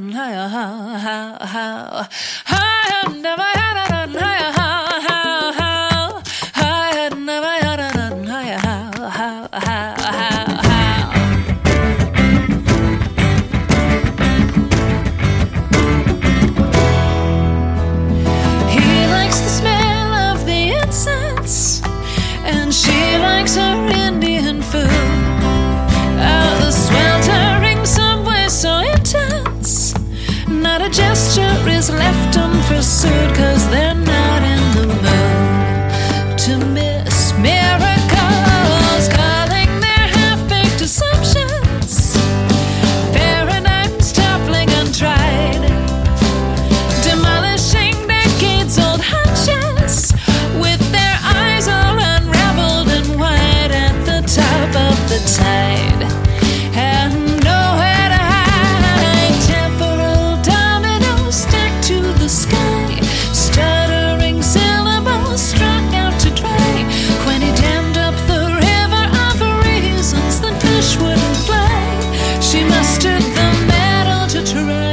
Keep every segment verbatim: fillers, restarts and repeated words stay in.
Gesture is left unpursued, 'cause they're not in the mood to miss miracles, calling their half-baked assumptions paradigms toppling untried, demolishing decades-old hunches with their eyes all unraveled and wide at the top of the tide, and nowhere to hide. Temporal dominoes stacked to the sky, stuttering syllables struck out to dry. When he dammed up the river of reasons that fish wouldn't fly, she mustered the mettle to try.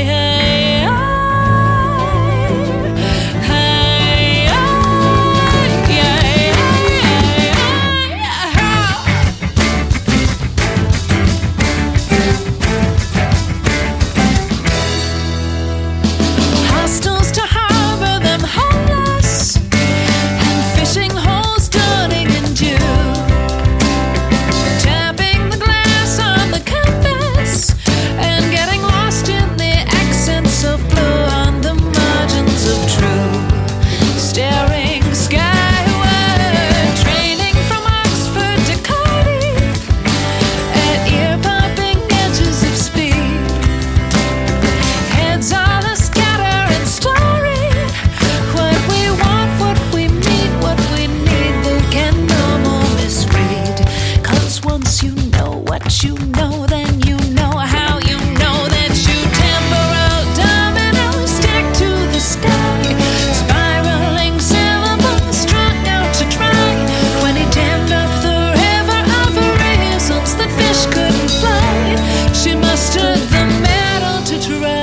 You know, then you know how you know that you temporal dominoes stack to the sky, spiraling syllables struck out to try. When he dammed up the river of reasons that fish couldn't fly, she mustered the mettle to try.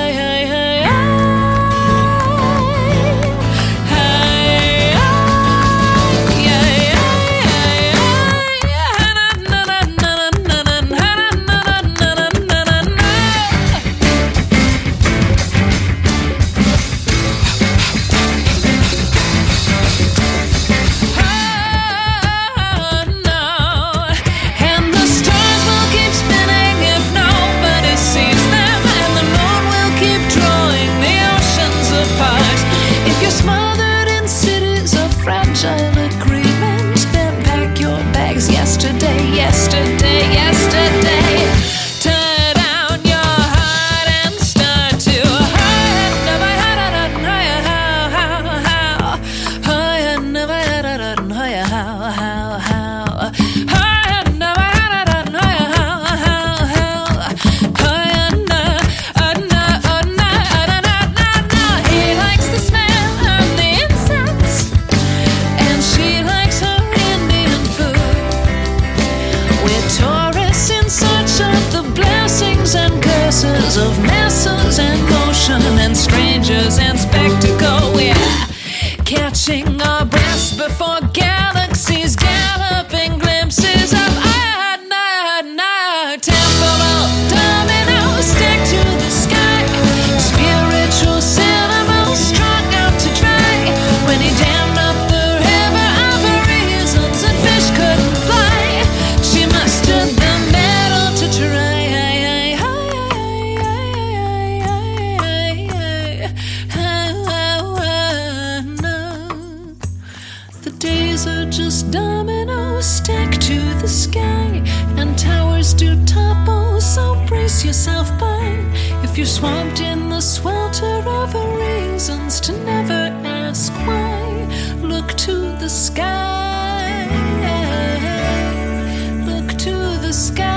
Yesterday, yesterday, yesterday. Turn down your heart and start to hide. Never had it, how, how, how. I never had it, how, how, how. I never had it, how, how, how. I know, he likes the smell of the incense, and she likes her Indian food. We're tourists in search of the blessings and curses of masses and motion and strangers and spectacle. We're catching our breaths before galaxies, galloping glimpses of unknown temporal dominoes stacked to the sky, spiritual syllables struck out to dry. When he dammed up the river of reasons and fish couldn't fly, she mustered the mettle to try. The days are just dominoes stacked to the sky, and towers do topple, so brace yourself by. If you're swamped in the swelter of reasons to never ask why, look to the sky. Look to the sky.